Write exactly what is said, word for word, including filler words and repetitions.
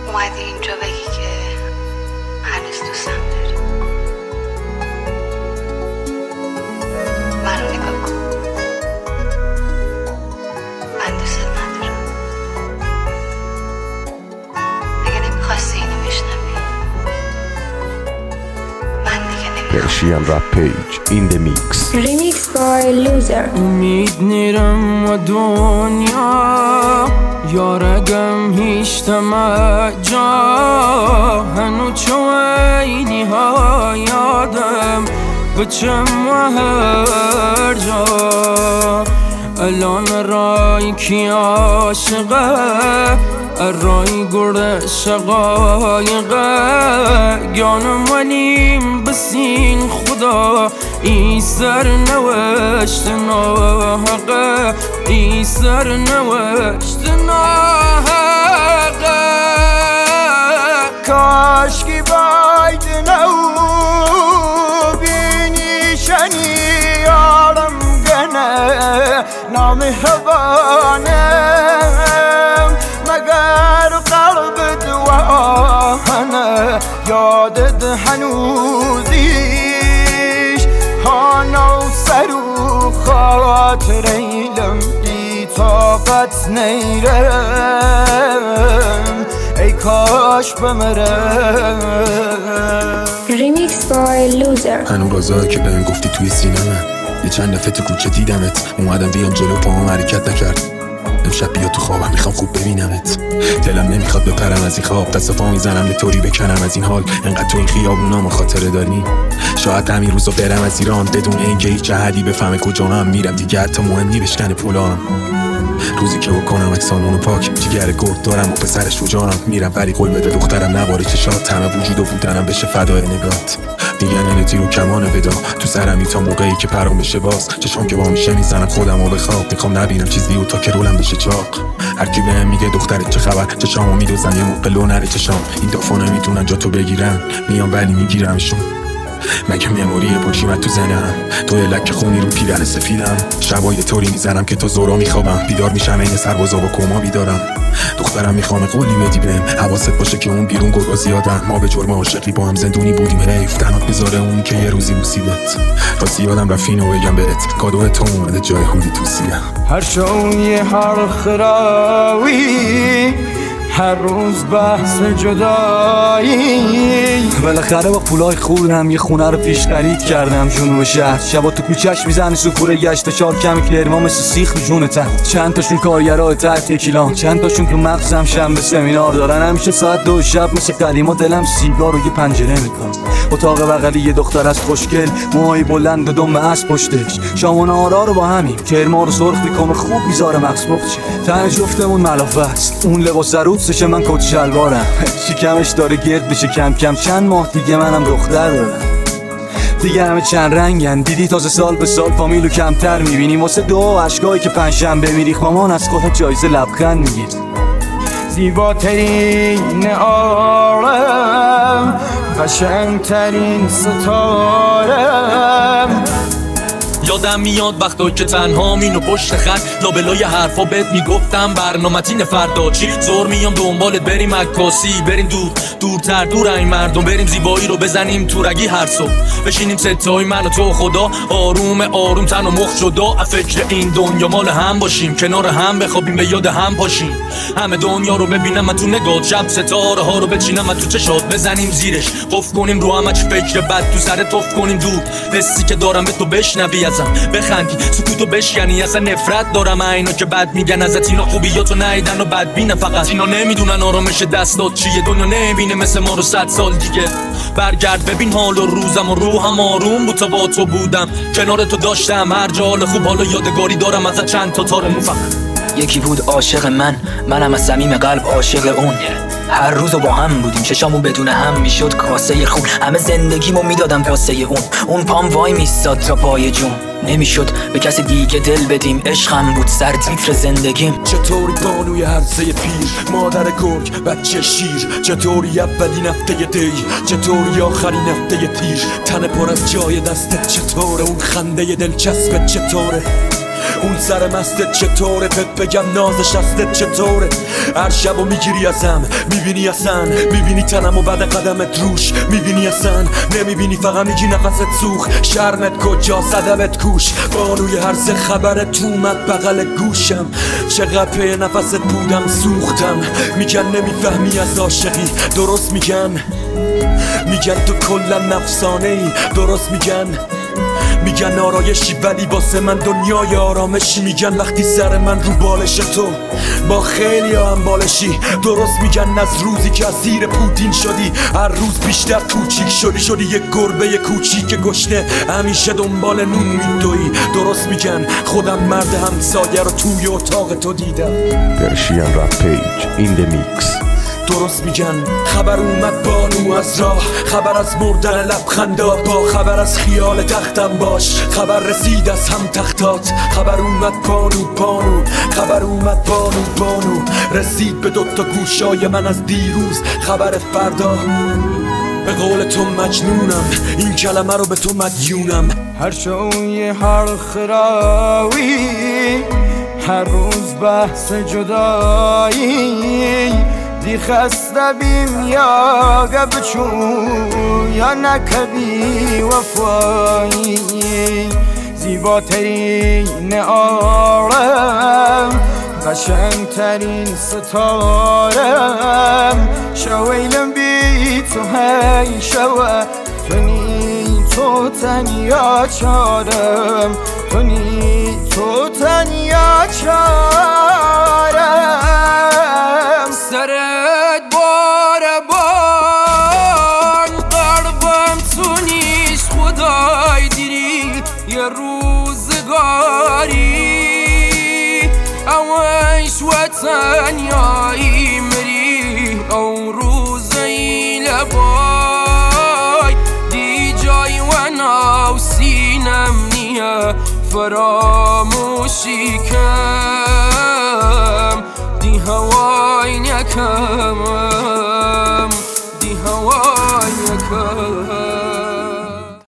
اومدی اینجا بگی که هنوز دوستم داری. منو نگاه کن، من دوست ندارم. اگه نمیخواستی اینو بشنوی، من دیگه نمیخوام. Persian Rap Page in the mix. Remix by Loser. امید نیرم و دنیا یارگم هیچ تمجا هنو چوینی ها یادم بچم و هر جا الان رای کی عاشقه رای گرد شقایقه گانم ولیم بسین خدا ای سر نوشت ناحقه ای سر نوشت ناحقه کاش کی باید نو بینی شنی یارم گنه نامهربانم مگر قلب دوانه یادت هنوزیش هانو سرو خاطر ایلم بی طاقت نیرم ای کاش بمرم. Remix by Loser. هنو رازایی که بهم گفتی توی سینمه یه چند دفعه تو کوچه دیدمت اومدم بیام جلو پاهم حرکت نکرد امشب بیا تو خوابم میخوام خوب ببینمت دلم نمیخواد بپرم از این خواب دست پا میزنم یه طوری بکنم از این حال انقدر تو این خیابونا خاطره داریم شاید همین روزا برم از ایران بدون اینکه هیچ احدی بفهمه کجا هم میرم دیگه حتی مهم نی بشکنه پولام روزی که بکنم اکسانونو پاک جیگر گرد دارم و پسرش رو جانم میرم ولی قول بده دخترم نباره چشات همه وجود و بودنم بشه فدای نگات دیگه ننه تیر و کمانه بدا تو سرمی تا موقعی که پرام بشه باز چشام که با میشه میزنم خودم و بخواب میخوام نبینم چیزی و تا که رولم بشه چاق هر کی بهم میگه دخترت چه خبر چشامو میدوزن یه موقع لو نره چشام این دافا نمیتونن جا تو بگیرن میام ولی میگیرمشون مگه مموری پشیمت تو زنم تو لک خونی رو پیرن سفیدم شبای طوری میزنم که تا زورا میخوابم بیدار میشم این سربازا با کما بیدارم دخترم میخوام قولی بدی بهم حواست باشه که اون بیرون گرگا زیادن ما به جرم عاشقی با هم زندونی بودیم حیف تنات بذاره اون که یه روزی بوسیدت راستی یادم رفت اینو بگم بهت کادو تو اومده جای هودی تو سیه هر شوی هر خراوی هر روز بحث جدایی بالاخره با پولای خوبم یه خونه رو پیش خرید کردم جنوب شهر شبا تو کوچه‌اش میزنی سوکوره گشت چهار کمی کرما مثل سیخ تو جونتن چند تاشون کارگرای تحت کیلان چند تاشون تو مغزم شنبه سمینار دارن همیشه ساعت دو شب مثل قدیما دلم سیگار رو یه پنجره میکنم اتاق بغلی یه دختر از خوشگل موهای بلند و دم اسب پشتش شامون آرا رو با همین کرما رو سرخ میکنه خوب میذاره مغز بخچه تن جفتمون ملافه است اون لباس روسش من کت شلوارم شکمش داره گرد بشه کم کم چند ماه دیگه منم دختر دارم دیگه همه چند رنگن دیدی تازه سال به سال فامیلو کمتر میبینی واسه دو عشقایی که پنجشنبه میریخ مامان از خودت جایزه لبخند میگیر زیباترین عالم قشنگترین ستارم یادم میاد وقتا که تنها مینو پشت خط لابلای حرفا بهت میگفتم برنامه‌تین فردا چی زور میام دنبالت بریم عکاسی بریم دور دورتر دور این مردم بریم زیبایی رو بزنیم تو رگی هر صبح بشینیم ستای من و تو خدا آروم آروم تن و مخ جدا فکر این دنیا مال هم باشیم کنار هم بخوابیم به یاد هم پاشیم همه دنیا رو ببینم من تو نگات شب ستاره ها رو بچینم من تو چشات بزنیم زیرش قفل کنیم رو همه چی فکر بد تو سر توف کنیم دور حسی که دارم به تو بشنوی ازم بخندی سکوتو بشکنی اصلا نفرت دارم اینا که بد میگن ازت اینا خوبیاتو نیدن و بدبینه فقط اینا نمیدونن آرامش دستات چیه دنیا نمیبینه مثل ما رو صد سال دیگه برگرد ببین حال و روزم و روحم آروم بود تا با تو بودم کنار تو داشتم هر جا حال خوب حالا یادگاری دارم ازت چند تا تار مو فقط یکی بود عاشق من منم از صمیم قلب عاشق اون هر روزو با هم بودیم چشامون بدون هم میشد کاسه خون همه زندگیمو میدادم واسه اون اون پام وای میستاد تا پای جون نمیشد به کسی دیگه دل بدیم عشقم بود سر تیتر زندگیم چطوری بانوی هرسه پیر مادر گرگ بچه شیر چطوری اولین هفته دی چطوری آخرین هفته تیر تن پر از جای دستت چطوره اون خنده دلچسبت چطوره اون سر مستت چطوره؟ بهت بگم نازش هستت چطوره؟ هر شب و میگیری ازم، میبینی اصلا، میبینی تنم و بعد قدمت روش، میبینی اصلا، نمیبینی فقط میگی نفست سوخ. شرمت کجا زدمت کوش، بانوی هر سه خبرت اومد بغل گوشم. چقدر پی نفست بودم سوختم. میگن نمیفهمی از عاشقی، درست میگن، میگن تو کلا نفسانه ای، درست میگن. میگن آرایشی ولی واسه من دنیای آرامشی. میگن وقتی سر من رو بالش تو با خیلی هم بالشی، درست میگن. از روزی که از زیر پوتین شدی هر روز بیشتر کوچیک شدی، شدی یک گربه کوچیک گشنه همیشه دنبال نون میدوی، درست میگن. خودم مرد همسایه رو توی اتاق تو دیدم. Persian Rap Page in the mix. درست میگن. خبر اومد بانو از راه، خبر از مردن لبخندات، با خبر از خیال تختم باش، خبر رسید از هم تختات. خبر اومد بانو بانو، خبر اومد بانو بانو، رسید به دوتا گوشای من از دیروز خبر فردا. به قول تو مجنونم، این کلمه رو به تو مدیونم. هر شوی هر خراوی، هر روز بحث جدایی. دی خسته بیم یا گبچو یا نکبی وفایی. زیباترین عالم، قشنگترین ستارم. شویلم بی تو هی شوه، تو نی تو تنیا چارم، تو نی تو تنیا چارم. سرت باره بان، قلبم تو نیست خدای دیری. یه روزگاری اوش و تنیایی مری، او روزی لبای دی جای و ناو سینم نیه فراموشی کم. دی هوای نکم، دی هوای نکم.